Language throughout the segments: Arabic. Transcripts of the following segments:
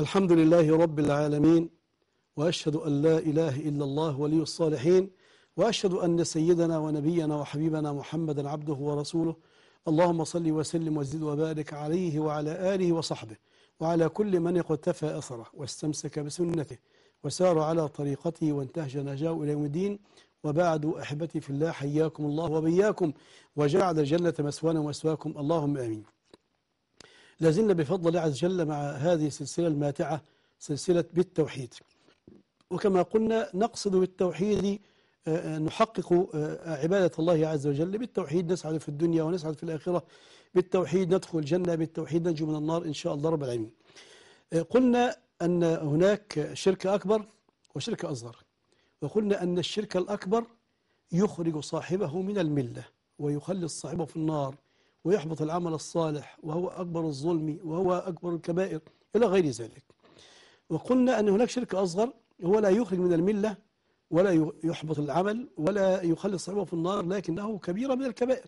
الحمد لله رب العالمين، وأشهد أن لا إله إلا الله ولي الصالحين، وأشهد أن سيدنا ونبينا وحبيبنا محمدا عبده ورسوله. اللهم صل وسلم وزد وبارك عليه وعلى آله وصحبه وعلى كل من اقتفى أثره واستمسك بسنته وسار على طريقته وانتهج نهجه إلى يوم الدين. وبعد، أحبتي في الله، حياكم الله وبياكم وجعل الجنة مسوانا ومسواكم، اللهم آمين. لازلنا بفضل الله عز وجل مع هذه السلسلة الماتعة، سلسلة بالتوحيد. وكما قلنا نقصد بالتوحيد نحقق عبادة الله عز وجل. بالتوحيد نسعد في الدنيا ونسعد في الآخرة، بالتوحيد ندخل الجنة، بالتوحيد ننجو من النار إن شاء الله رب العالمين. قلنا أن هناك شرك أكبر وشرك أصغر، وقلنا أن الشرك الأكبر يخرج صاحبه من الملة ويخلص صاحبه في النار ويحبط العمل الصالح، وهو أكبر الظلم وهو أكبر الكبائر إلى غير ذلك. وقلنا أن هناك شرك أصغر هو لا يخرج من الملة ولا يحبط العمل ولا يخلص صاحبه في النار، لكنه كبيرة من الكبائر.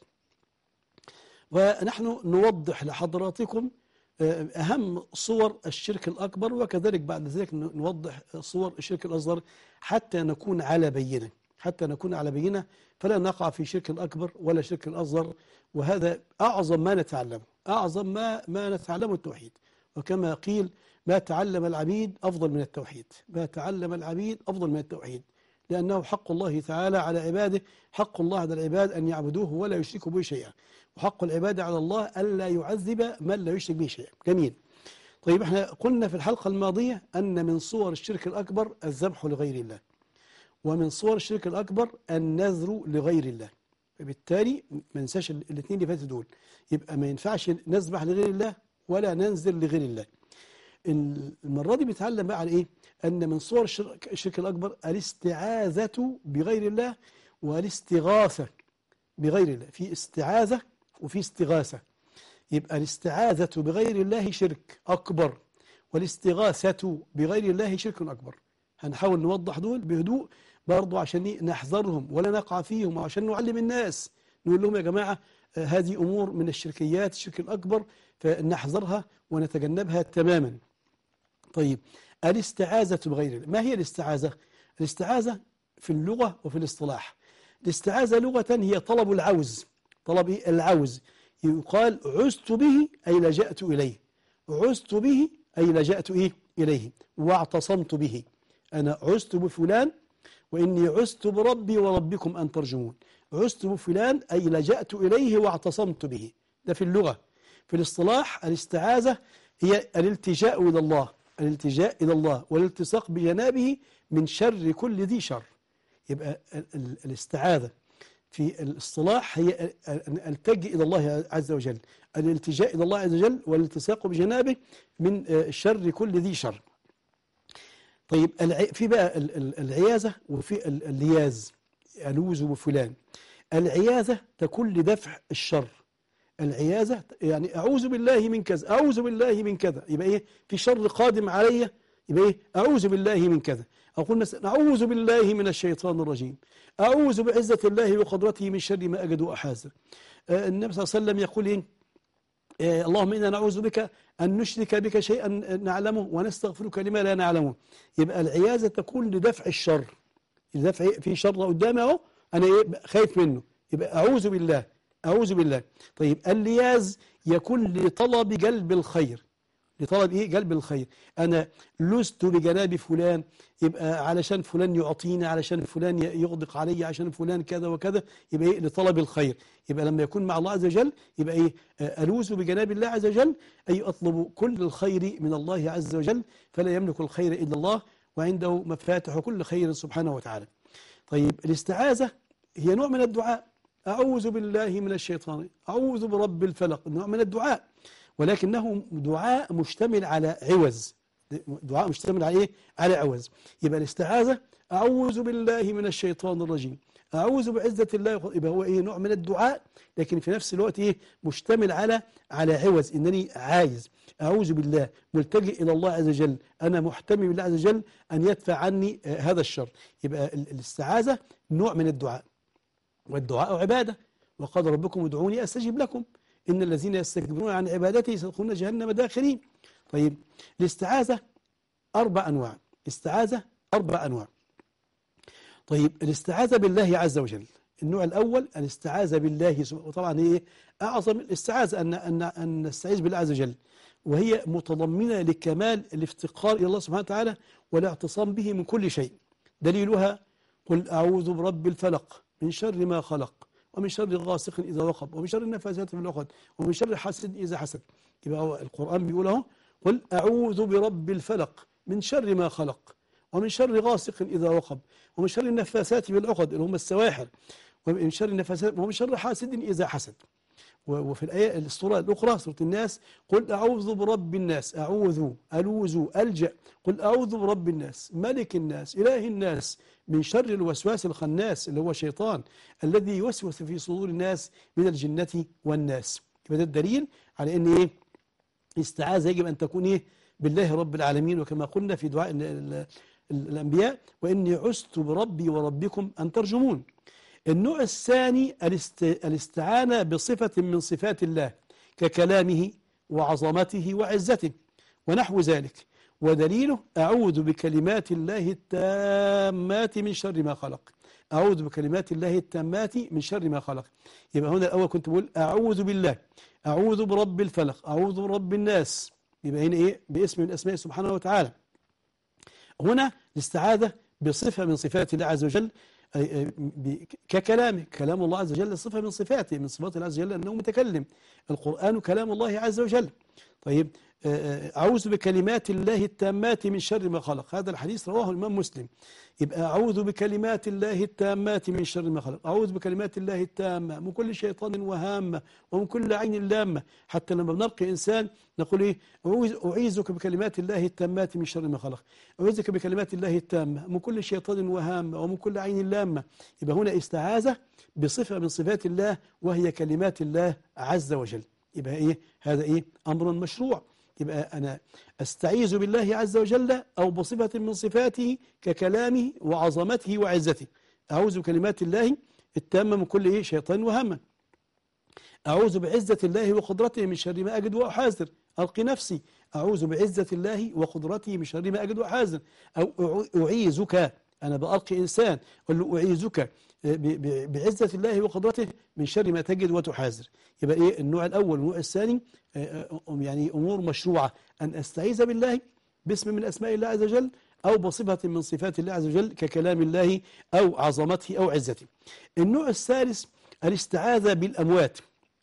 ونحن نوضح لحضراتكم أهم صور الشرك الأكبر، وكذلك بعد ذلك نوضح صور الشرك الأصغر حتى نكون على بينة فلا نقع في شرك الأكبر ولا شرك الأصغر. وهذا أعظم ما نتعلمه، أعظم ما نتعلمه التوحيد. وكما قيل: ما تعلم العبيد أفضل من التوحيد، ما تعلم العبيد أفضل من التوحيد، لأنه حق الله تعالى على عباده، حق الله على العباد أن يعبدوه ولا يشركوا به شيئا، وحق العباد على الله ألا يعذب من لا يشرك به شيئا. جميل. طيب، احنا قلنا في الحلقة الماضية أن من صور الشرك الأكبر الذبح لغير الله، ومن صور الشرك الأكبر النذر لغير الله. فبالتالي ما ننساش الاثنين اللي فاتوا دول، يبقى ما ينفعش نذبح لغير الله ولا ننذر لغير الله. المرة دي بنتعلم بقى على إيه؟ أن من صور الشرك الأكبر الاستعاذة بغير الله والاستغاثة بغير الله. في استعاذة وفي استغاثة. يبقى الاستعاذة بغير الله شرك أكبر، والاستغاثة بغير الله شرك أكبر. هنحاول نوضح دول بهدوء برضو عشان نحذرهم ولا نقع فيهم، وعشان نعلم الناس نقول لهم: يا جماعة، هذه أمور من الشركيات، الشرك الأكبر، فنحذرها ونتجنبها تماما. طيب، الاستعاذة بغير الله، ما هي الاستعاذة؟ الاستعاذة في اللغة وفي الاصطلاح. الاستعاذة لغة هي طلب العوز، طلب العوز. يقال: عزت به أي لجأت إليه، عزت به أي لجأت إليه، واعتصمت به. أنا عزت بفلان وإني عزت بربي وربكم أن ترجمون. عزت بفلان أي لجأت إليه واعتصمت به. ده في اللغة. في الاصطلاح الاستعاذة هي الالتجاء إلى الله، الالتجاء إلى الله والالتصاق بجنابه من شر كل ذي شر. يبقى الاستعاذة في الاصطلاح هي أن ألتجئ إلى الله عز وجل، الالتجاء إلى الله عز وجل والالتصاق بجنابه من شر كل ذي شر. طيب، في بقى العياذة وفي اللياذ، ألوذ بفلان. العياذة تكون لدفع الشر. العياذة يعني أعوذ بالله من كذا، أعوذ بالله من كذا. يبقى إيه؟ في شر قادم علي، يبقى إيه؟ أعوذ بالله من كذا. أقول مثلا: أعوذ بالله من الشيطان الرجيم، أعوذ بعزة الله وقدرته من شر ما أجد وأحاذر. النبي صلى الله عليه وسلم يقول إيه؟ اللهم إنا نعوذ بك أن نشرك بك شيئا نعلمه ونستغفرك لما لا نعلمه. يبقى العياذة تكون لدفع الشر، لدفع في شر قدامي أهو، أنا خايف منه، يبقى أعوذ بالله، أعوذ بالله. طيب، اللياذ يكون لطلب جلب الخير، لطلب جلب الخير. أنا لست بجناب فلان، يبقى علشان فلان يعطيني، علشان فلان يغدق علي، عشان فلان كذا وكذا، يبقى لطلب الخير. يبقى لما يكون مع الله عز وجل يبقى ألوذ بجناب الله عز وجل، أي أطلب كل الخير من الله عز وجل، فلا يملك الخير إلا الله، وعنده مفاتح كل خير سبحانه وتعالى. طيب، الاستعاذة هي نوع من الدعاء. أعوذ بالله من الشيطان، أعوذ برب الفلق، نوع من الدعاء، ولكنه دعاء مشتمل على عوز. دعاء مشتمل على على عوز. يبقى الاستعاذة: أعوذ بالله من الشيطان الرجيم، أعوذ بعزة الله. يبقى هو نوع من الدعاء، لكن في نفس الوقت مشتمل على عوز. إنني عايز أعوذ بالله، ملتجئ إلى الله عز وجل، أنا محتمي بالله عز وجل أن يدفع عني هذا الشر. يبقى الاستعاذة نوع من الدعاء، والدعاء عبادة. وقال: ربكم ادعوني أستجب لكم، إن الذين يستكبرون عن عبادتي سيدخلون جهنم داخرين. طيب، الاستعاذة 4 أنواع. استعاذة 4 أنواع. طيب الاستعاذة بالله عز وجل، النوع الأول الاستعاذة بالله وطبعا هي أعظم الاستعاذة أن نستعيذ بالله عز وجل، وهي متضمنة لكمال الافتقار إلى الله سبحانه وتعالى والاعتصام به من كل شيء. دليلها قل أعوذ برب الفلق من شر ما خلق ومن شر غاسق إذا وقب ومن شر النفاثات في العقد ومن شر حاسد إذا حسد. يبقى هو القرآن بيقول اهو قل أعوذ برب الفلق من شر ما خلق ومن شر غاسق إذا وقب ومن شر النفاثات في العقد اللي هم السواحر ومن شر النفاثات ومن شر حاسد إذا حسد. وفي الآية السورة الأخرى سورة الناس قل أعوذ برب الناس، أعوذ ألوذ ألجأ، قل أعوذ برب الناس ملك الناس إله الناس من شر الوسواس الخناس اللي هو الشيطان الذي يوسوس في صدور الناس من الجنة والناس. يبقى ده الدليل على أن إيه استعاذة يجب أن تكون إيه بالله رب العالمين، وكما قلنا في دعاء الأنبياء وإني عزت بربي وربكم أن ترجمون. النوع الثاني الاستعانة بصفة من صفات الله ككلامه وعظمته وعزته ونحو ذلك، ودليله أعوذ بكلمات الله التامات من شر ما خلق. أعوذ بكلمات الله التامات من شر ما خلق. يبقى هنا الأول كنت بقول أعوذ بالله، أعوذ برب الفلق، أعوذ برب الناس، يبقى هنا إيه باسم من أسماء سبحانه وتعالى. هنا الاستعاذة بصفة من صفات الله عز وجل ككلامه، كلام الله عز وجل صفة من صفاته، من صفات الله عز وجل أنه متكلم، القرآن كلام الله عز وجل. طيب أعوذ بكلمات الله التامات من شر ما خلق، هذا الحديث رواه الإمام مسلم. يبقى أعوذ بكلمات الله التامات من شر ما خلق، أعوذ بكلمات الله التامة من كل شيطان وهامة ومن كل عين لامة. حتى لما بنلقي إنسان نقول إيه أعيذك بكلمات الله التامات من شر ما خلق، أعوذك بكلمات الله التامة من كل شيطان وهامة ومن كل عين لامة. يبقى هنا استعاذة بصفة من صفات الله وهي كلمات الله عز وجل. يبقى إيه هذا إيه أمر مشروع. يبقى أنا أستعيذ بالله عز وجل أو بصفة من صفاته ككلامه وعظمته وعزته. أعوذ بكلمات الله التامة من كل إيه شيطان وهمة. أعوذ بعزة الله وقدرته من شر ما أجد وأحاذر، ألقي نفسي. أعوذ بعزة الله وقدرته من شر ما أجد وأحاذر. أو أعيذك، أنا بألقي إنسان أقول له أعيذك بعزة الله وقدرته من شر ما تجد وتحاذر. يبقى إيه النوع الأول. النوع الثاني يعني أمور مشروعة أن أستعيذ بالله باسم من أسماء الله عز وجل أو بصفة من صفات الله عز وجل ككلام الله أو عظمته أو عزته. النوع الثالث الاستعاذة بالأموات،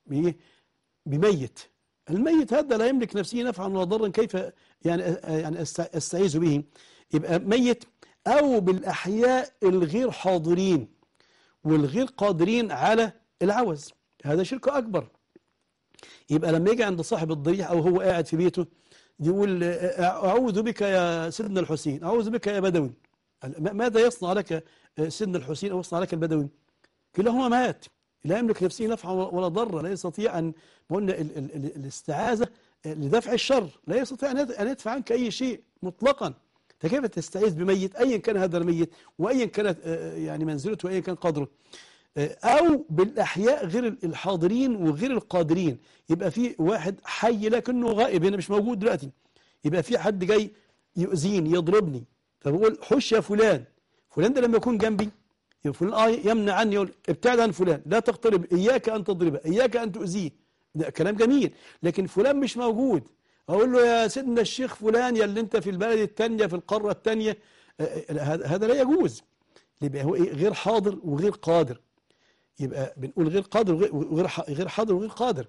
بميت. الميت هذا لا يملك نفسه نفعا ولا ضرا، كيف يعني أستعيذ به؟ يبقى ميت أو بالأحياء الغير حاضرين والغير قادرين على العوز، هذا شرك أكبر. يبقى لما يجي عند صاحب الضريح أو هو قاعد في بيته يقول أعوذ بك يا سيدنا الحسين، أعوذ بك يا بدوي. ماذا يصنع لك سيدنا الحسين أو يصنع لك البدوي؟ كلاهما مات، لا يملك نفسه نفعا ولا ضرا، لا يستطيع أن قلنا الاستعاذة لدفع الشر، لا يستطيع أن يدفع عنك أي شيء مطلقا. فكيف تستعيذ بميت أيا كان هذا الميت وأيا كانت يعني منزلته وأيا كان قدره؟ أو بالأحياء غير الحاضرين وغير القادرين. يبقى في واحد حي لكنه غائب هنا مش موجود دلوقتي، يبقى في حد جاي يؤذيني يضربني، فبقول حش يا فلان، فلان ده لما يكون جنبي فلان يمنع عني، يقول ابتعد عن فلان، لا تقترب، إياك أن تضربه، إياك أن تؤذيه. ده كلام جميل، لكن فلان مش موجود أقول له يا سيدنا الشيخ فلان يا اللي أنت في البلد التانية في القارة التانية، هذا لا يجوز. يبقى هو إيه غير حاضر وغير قادر. يبقى بنقول غير قادر وغير حاضر وغير قادر.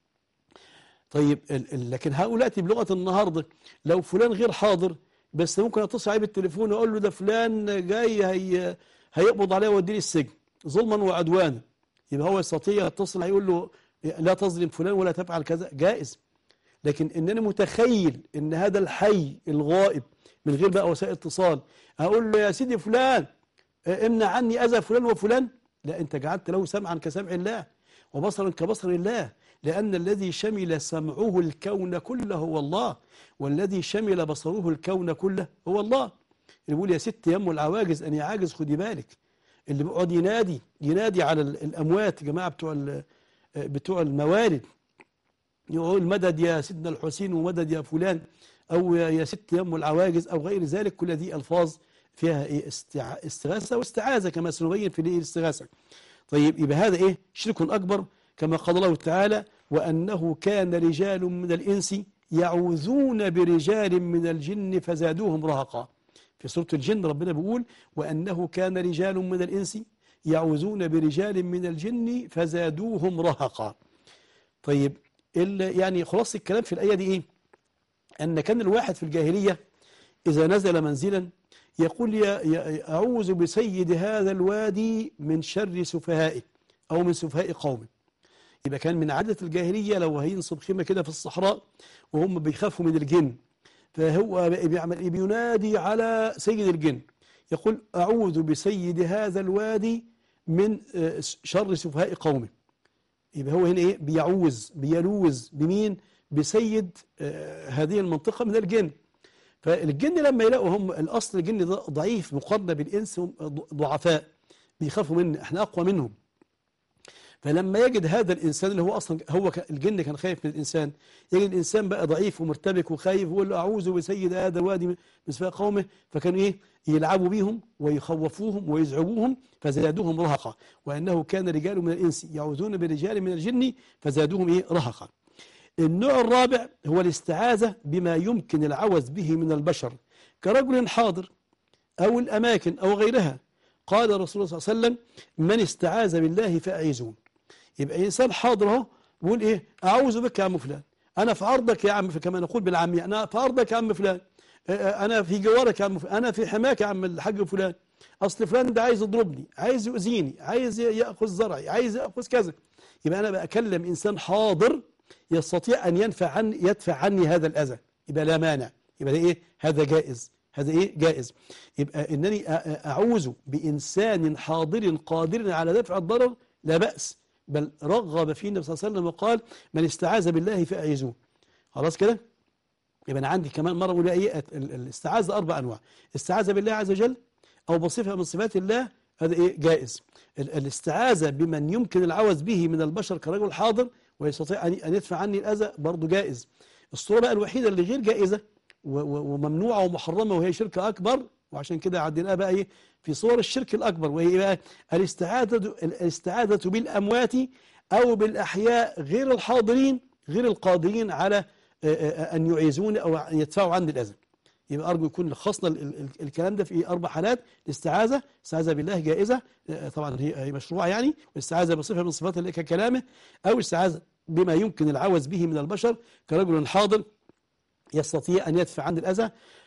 طيب لكن هؤلاء بلغة النهاردة لو فلان غير حاضر بس ممكن اتصل عليه بالتليفون واقول له ده فلان جاي هيقبض عليه ويوديني السجن ظلما وعدوانا، يبقى هو يستطيع يتصل هيقول له لا تظلم فلان ولا تفعل كذا، جائز. لكن انني متخيل ان هذا الحي الغائب من غير بقى وسائل اتصال اقول له يا سيدي فلان امنع عني اذى فلان وفلان، لا، انت جعلت له سمعا كسمع الله وبصرا كبصر الله، لأن الذي شمل سمعه الكون كله هو الله، والذي شمل بصره الكون كله هو الله. اللي بيقول يا ست يم العواجز أن يعاجز خدي بالك، اللي بيقعد ينادي على الأموات جماعة بتوع الموالد، يقول مدد يا سيدنا الحسين ومدد يا فلان، أو يا ست يم العواجز أو غير ذلك، كل دي ألفاظ فيها إيه استغاثة واستعاذة كما سنبين في الاستغاثة. طيب يبقى هذا إيه شرك أكبر، كما قال الله تعالى وأنه كان رجال من الإنس يعوذون برجال من الجن فزادوهم رهقا. في سورة الجن ربنا بيقول وأنه كان رجال من الإنس يعوذون برجال من الجن فزادوهم رهقا. طيب يعني خلاص الكلام في الآية دي إيه؟ أن كان الواحد في الجاهلية إذا نزل منزلا يقول يا أعوذ بسيد هذا الوادي من شر سفهائه أو من سفهاء قومه. يبقى كان من عادة الجاهلية لو هينصب خيمة كده في الصحراء وهم بيخافوا من الجن، فهو بيعمل بينادي على سيد الجن يقول أعوذ بسيد هذا الوادي من شر سفهاء قومه. يبقى هو هنا إيه بيعوذ بيلوذ بمين؟ بسيد هذه المنطقة من الجن. فالجن لما يلاقوا هم الأصل الجن ده ضعيف مقارنة بالإنس ضعفاء بيخافوا منه، احنا أقوى منهم. فلما يجد هذا الإنسان اللي هو أصلا الجن كان خايف من الإنسان، يجد الإنسان بقى ضعيف ومرتبك وخايف ويقول له أعوذ بسيد هذا الوادي من سفهاء قومه، فكانوا إيه يلعبوا بيهم ويخوفوهم ويزعجوهم فزادوهم رهقا. وأنه كان رجال من الإنس يعوذون برجال من الجن فزادوهم إيه رهقا. النوع الرابع هو الاستعاذة بما يمكن العوذ به من البشر كرجل حاضر أو الأماكن أو غيرها. قال رسول الله صلى الله عليه وسلم من استعاذ بالله فأعيذون. يبقى إنسان حاضر اهو بيقول إيه أعوذ بك يا عم فلان، أنا في عرضك يا عم، كما نقول بالعامية أنا في عرضك يا عم فلان، أنا في جوارك يا عم فلان، أنا في حماك يا عم الحاج فلان، أصل فلان ده عايز يضربني، عايز يؤذيني، عايز يأخذ زرعي، عايز يأخذ كذا. يبقى أنا بأكلم إنسان حاضر يستطيع أن يدفع عني هذا الأذى، يبقى لا مانع، يبقى ده إيه هذا جائز، هذا إيه جائز. يبقى إنني أعوذ بإنسان حاضر قادر على دفع الضرر لا بأس، بل رغب فيه النبي صلى الله عليه وسلم وقال من استعاذ بالله فأعيذوه. خلاص كده. يبقى أنا عندي كمان مرة أقول إيه الاستعاذة 4 أنواع: استعاذة بالله عز وجل أو بصفة من صفات الله، هذا إيه جائز. الاستعاذة بمن يمكن العوذ به من البشر كرجل حاضر ويستطيع أن يدفع عني الأذى برضه جائز. الصورة بقى الوحيدة اللي غير جائزة وممنوعة ومحرمة وهي شرك أكبر، وعشان كده عديناها بقى إيه في صور الشرك الأكبر، وهي بقى الاستعاذة بالأموات أو بالأحياء غير الحاضرين غير القادرين على أن يعيذون أو أن يدفعوا عني الأذى. يبقى أرجو يكون لخصنا الكلام ده في 4 حالات: الاستعاذة بالله جائزة طبعا هي مشروعة يعني، والاستعاذة بصفة من صفات الله ككلامه، أو الاستعاذة بما يمكن العوذ به من البشر كرجل حاضر يستطيع أن يدفع عن الأذى.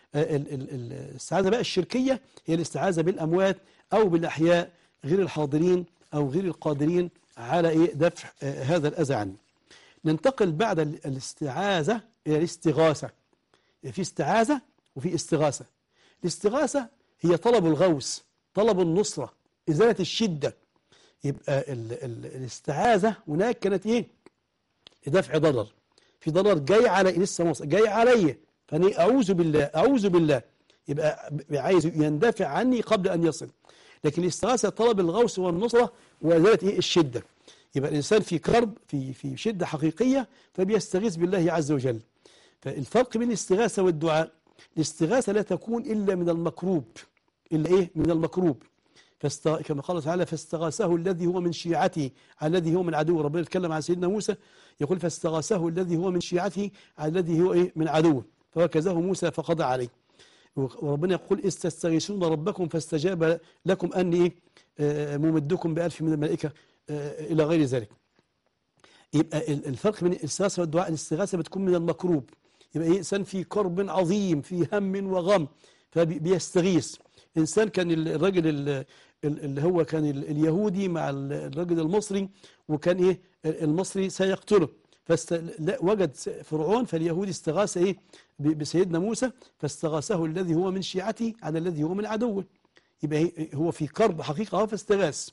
الاستعاذة بقى الشركية هي الاستعاذة بالأموات أو بالأحياء غير الحاضرين أو غير القادرين على دفع هذا الأذى عنه. ننتقل بعد الاستعاذة إلى الاستغاثة. في استعاذة وفي استغاثة. الاستغاثة هي طلب الغوث، طلب النصرة، إزالة الشدة. يبقى الاستعاذة هناك كانت إيه؟ دفع ضرر، في ضرر جاي علي لسه جاي علي، فأنا أعوذ بالله يبقى عايز يندفع عني قبل أن يصل. لكن الاستغاثة طلب الغوث والنصرة وإزالة إيه؟ الشدة. يبقى الإنسان في كرب في شدة حقيقية فبيستغيث بالله عز وجل. فالفرق بين الاستغاثة والدعاء: الاستغاثة لا تكون إلا من المكروب، إلا إيه؟ من المكروب. كما قال تعالى فاستغاثه الذي هو من شيعته على الذي هو من عدوه. ربنا يتكلم عن سيدنا موسى يقول فاستغاثه الذي هو من شيعته على الذي هو إيه؟ من عدوه فوكزه موسى فقضى عليه. وربنا يقول إذ تستغيثون ربكم فاستجاب لكم أني ممدكم ب1000 من الملائكة إلى غير ذلك. يبقى الفرق بين الاستغاثة والدعاء: الاستغاثة بتكون من المكروب، يبقى إنسان في كرب عظيم في هم وغم فبيستغيث. إنسان كان الرجل اللي هو كان اليهودي مع الرجل المصري، وكان إيه المصري سيقتله، وجد فرعون فاليهودي استغاث إيه بسيدنا موسى فاستغاثه الذي هو من شيعته على الذي هو من عدوه. يبقى هو في كرب حقيقة فاستغاث.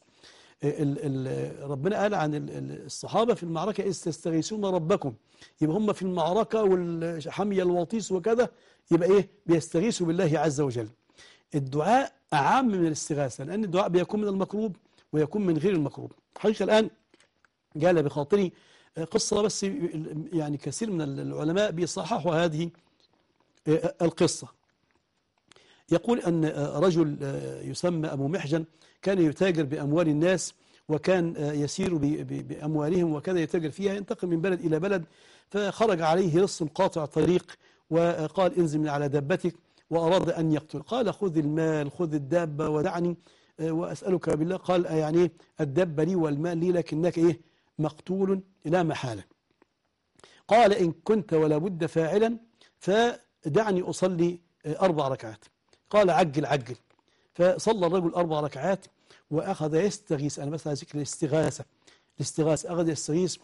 ربنا قال عن الصحابة في المعركة إذ تستغيثون ربكم، يبقى هم في المعركة والحمية الوطيس وكذا، يبقى إيه بيستغيثوا بالله عز وجل. الدعاء أعم من الاستغاثة، لأن الدعاء بيكون من المكروب ويكون من غير المكروب. حقيقة الآن جال بخاطري قصة، بس يعني كثير من العلماء بيصححوا هذه القصة. يقول أن رجل يسمى أبو محجن كان يتاجر بأموال الناس، وكان يسير بأموالهم وكان يتاجر فيها، ينتقل من بلد إلى بلد، فخرج عليه لص قاطع طريق وقال انزل من على دابتك، وأراد أن يقتل. قال خذ المال، خذ الدابة ودعني وأسألك بالله. قال يعني الدابة لي والمال لي، لكنك مقتول لا محالة. قال إن كنت ولا بد فاعلا فدعني أصلي 4 ركعات. قال عجل عجل. فصلى الرجل 4 ركعات وأخذ يستغيث. أنا بس ذكر الاستغاثة. أخذ يستغيث،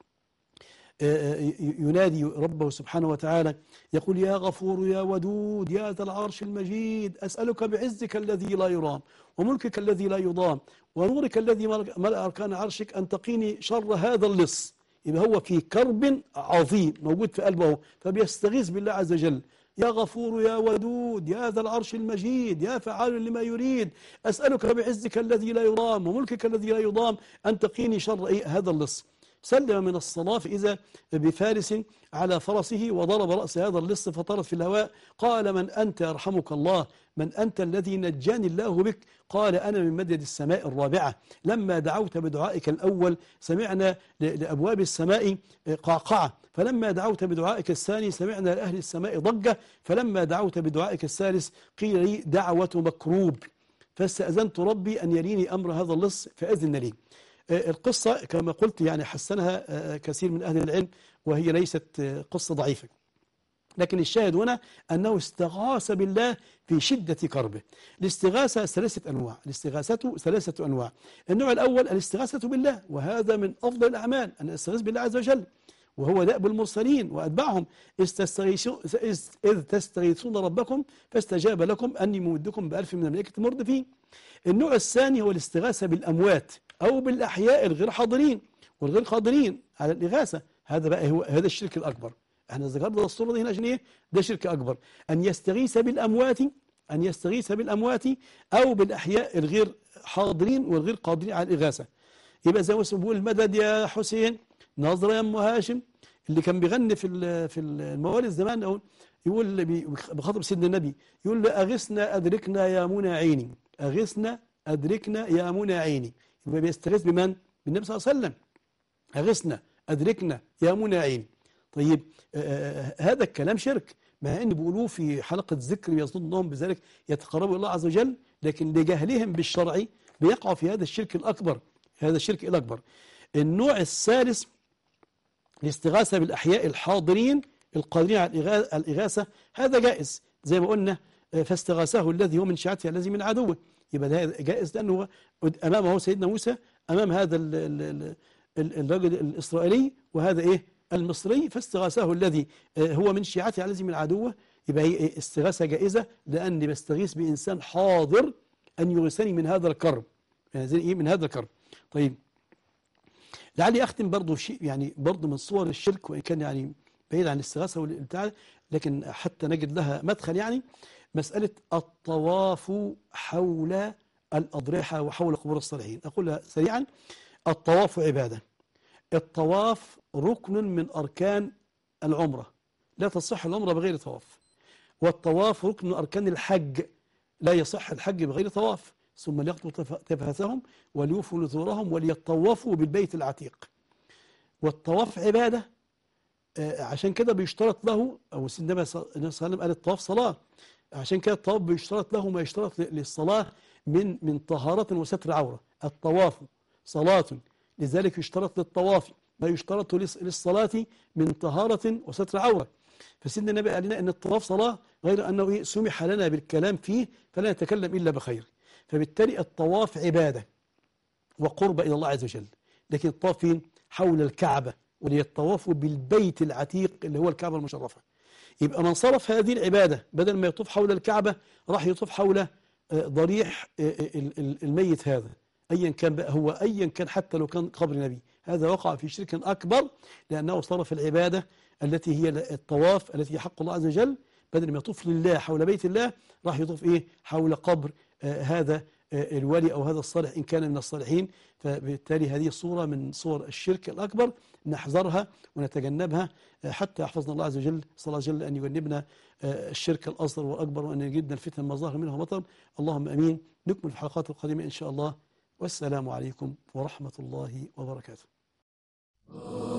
ينادي ربه سبحانه وتعالى، يقول يا غفور يا ودود يا ذا العرش المجيد، أسألك بعزك الذي لا يرام وملكك الذي لا يضام ونورك الذي ملأ أركان عرشك أن تقيني شر هذا اللص. يبقى هو في كرب عظيم موجود في قلبه، فبيستغيث بالله عز وجل، يا غفور يا ودود يا ذا العرش المجيد يا فعال لما يريد، أسألك بعزك الذي لا يرام وملكك الذي لا يضام أن تقيني شر هذا اللص. سلم من الصلاة فإذا بفارس على فرسه وضرب رأس هذا اللص فطارت في الهواء. قال من أنت يرحمك الله؟ من أنت الذي نجاني الله بك؟ قال أنا من مدد السماء الرابعة، لما دعوت بدعائك الأول سمعنا لأبواب السماء قعقعة، فلما دعوت بدعائك الثاني سمعنا لأهل السماء ضجة، فلما دعوت بدعائك الثالث قيل لي دعوة مكروب، فاستأذنت ربي أن يليني أمر هذا اللص فأذن لي. القصة كما قلت يعني حسنها كثير من أهل العلم، وهي ليست قصة ضعيفة، لكن الشاهد هنا أنه استغاث بالله في شدة كربه. الاستغاثة 3 أنواع. الاستغاثة 3 أنواع. النوع الأول الاستغاثة بالله، وهذا من أفضل الأعمال أن أستغيث بالله عز وجل، وهو دأب المرسلين وأتباعهم، إذ تستغيثون ربكم فاستجاب لكم أني ممدكم ب1000 من الملائكة مردفين. النوع الثاني هو الاستغاثة بالأموات أو بالأحياء الغير حاضرين والغير قادرين على الإغاثة. هذا بقى هذا الشرك الأكبر. احنا ذكرنا الصورة دي هنا عشان ايه؟ ده شرك أكبر، أن يستغيث بالأموات أو بالأحياء الغير حاضرين والغير قادرين على الإغاثة. يبقى زي ما بيقول المدد يا حسين، نظرة يا أم هاشم، اللي كان بيغني في الموالد زمان، يقول بخاطب سيدنا النبي، يقول له أغثنا أدركنا يا منى عيني، أغثنا أدركنا يا منى عيني. يبقى بيستغيث بمن؟ بالنبي صلى الله عليه وسلم. أغثنا أدركنا يا منى عيني. طيب هذا الكلام شرك، مع ان بيقولوه في حلقة ذكر يظنهم بذلك يتقربوا إلى الله عز وجل، لكن لجهلهم بالشرع بيقعوا في هذا الشرك الأكبر. النوع الثالث الاستغاثة بالأحياء الحاضرين القادرين على الإغاثة، هذا جائز زي ما قلنا، فاستغاثه الذي هو من شيعته الذي من عدوه. يبقى ده جائز لأنه أمامه سيدنا موسى، أمام هذا الرجل الإسرائيلي وهذا المصري، فاستغاثه الذي هو من شيعته الذي من عدوه. يبقى هي استغاثة جائزة، لأني بستغيث بإنسان حاضر أن يغيثني من هذا الكرب، يعني من هذا الكرب. طيب لعلي أختم برضو شيء يعني برضو من صور الشرك، وإن كان يعني بعيد عن الاستغاثة والبتاع، لكن حتى نجد لها مدخل، يعني مسألة الطواف حول الأضرحة وحول قبور الصالحين. أقولها سريعا: الطواف عبادة، الطواف ركن من أركان العمرة، لا تصح العمرة بغير طواف، والطواف ركن من أركان الحج، لا يصح الحج بغير طواف. ثم ليقضوا تفثهم وليوفوا نذورهم وليطوفوا بالبيت العتيق. والطواف عبادة، عشان كده بيشترط له، أو النبي صلى الله عليه وسلم قال الطواف صلاة، عشان كده الطواف بيشترط له ما يشترط للصلاة من طهارة وستر عورة. الطواف صلاة، لذلك يشترط للطواف ما يشترط للصلاة من طهارة وستر عورة. فسيدنا النبي قال لنا أن الطواف صلاة، غير أنه سمح لنا بالكلام فيه فلا نتكلم إلا بخير. فبالتالي الطواف عبادة وقرب إلى الله عز وجل، لكن الطواف فين؟ حول الكعبة، وليطوفوا بالبيت العتيق اللي هو الكعبة المشرفة. يبقى من صرف هذه العبادة بدل ما يطوف حول الكعبة راح يطوف حول ضريح الميت هذا، أيا كان بقى هو، أيا كان حتى لو كان قبر نبي، هذا وقع في شرك أكبر، لأنه صرف العبادة التي هي الطواف التي حق الله عز وجل، بدل ما يطوف لله حول بيت الله راح يطوف حول قبر هذا الولي أو هذا الصالح إن كان من الصالحين. فبالتالي هذه صورة من صور الشرك الأكبر، نحذرها ونتجنبها حتى يحفظنا الله عز وجل. صلى الله عز وجل أن يجنبنا الشرك الأصغر والأكبر، وأن يجدنا الفتن ما ظهر منها وبطن. اللهم أمين. نكمل في الحلقات القادمة إن شاء الله. والسلام عليكم ورحمة الله وبركاته.